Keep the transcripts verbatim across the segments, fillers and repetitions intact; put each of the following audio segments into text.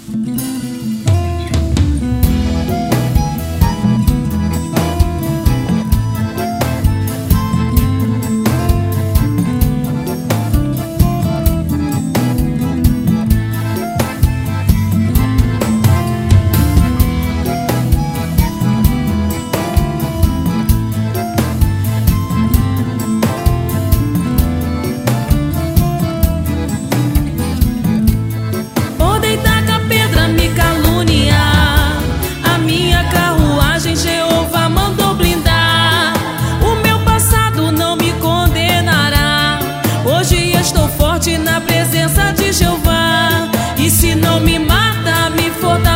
Estou forte na presença de Jeová, e se não me mata, me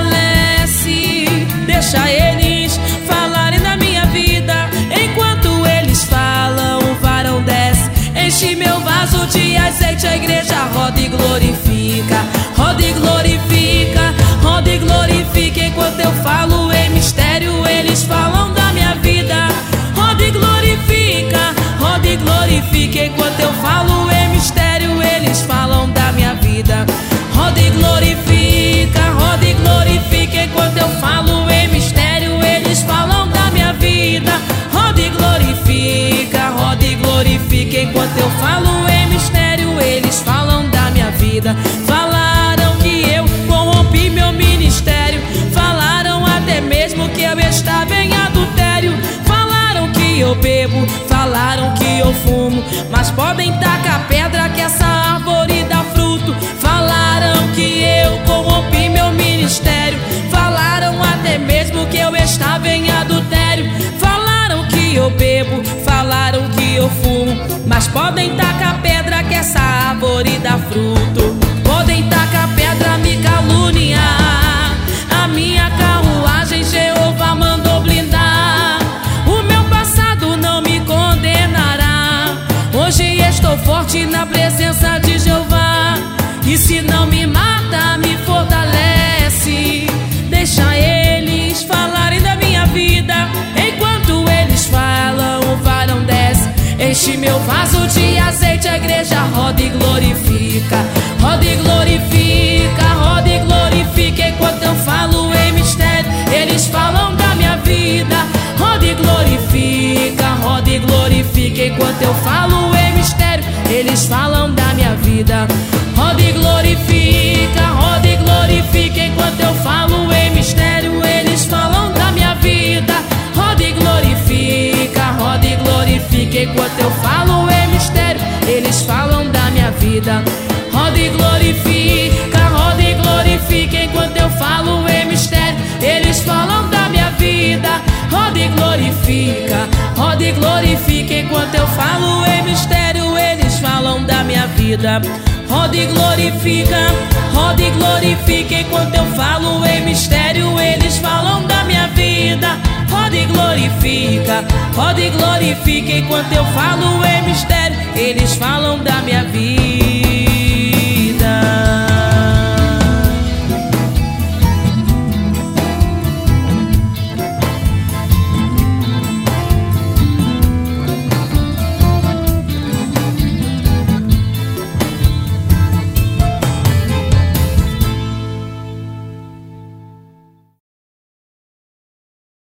fortalece. Deixa eles falarem da minha vida, enquanto eles falam, o varão desce. Enche meu vaso de azeite, a igreja roda e glorifica, roda e glorifica, roda e glorifica. Enquanto eu falo em mistério, eles falam da minha vida. Roda e glorifica, roda e glorifica. Enquanto eu falo em mistério, eles falam da minha vida. Roda e glorifica, roda e glorifica. Enquanto eu falo em mistério, eles falam da minha vida. Roda e glorifica, roda e glorifica. Enquanto eu falo em mistério, eles falam da minha vida. Falaram que eu corrompi meu ministério, falaram até mesmo que eu estava em adultério. Falaram que eu bebo, falaram que eu fumo, mas podem tacar pedra que essa árvore dá fruto. Falaram que eu corrompi meu ministério, falaram até mesmo que eu estava em adultério. Falaram que eu bebo, falaram que eu fumo, mas podem tacar pedra que essa árvore dá fruto. Podem tacar pedra, me caluniar, a minha carruagem Jeová mandou blindar. O meu passado não me condenará, hoje estou forte na presença de Jeová, e se não me mata, me fortalece. Deixa eles falarem da minha vida, enquanto eles falam, o varão desce. Enche meu vaso de azeite, a igreja roda e glorifica, roda e glorifica, roda e glorifica. Enquanto eu falo em mistério, eles falam da minha vida. Roda e glorifica, roda e glorifica. Enquanto eu falo em mistério, eles falam da minha vida. Roda e glorifica, roda e glorifica. Enquanto eu falo em mistério, eles falam da minha vida. Roda e glorifica, roda e glorifica. Enquanto eu falo em mistério, eles falam da minha vida. Roda e glorifica, roda e glorifica. Enquanto eu falo em mistério, eles falam da minha vida. Roda e glorifica, roda e glorifica. Enquanto eu falo em mistério, eles falam da minha vida. Roda e glorifica, roda e glorifica. Enquanto eu falo em mistério, eles falam da minha vida. Roda e glorifica, roda e glorifica. Enquanto eu falo em mistério, eles falam da minha vida.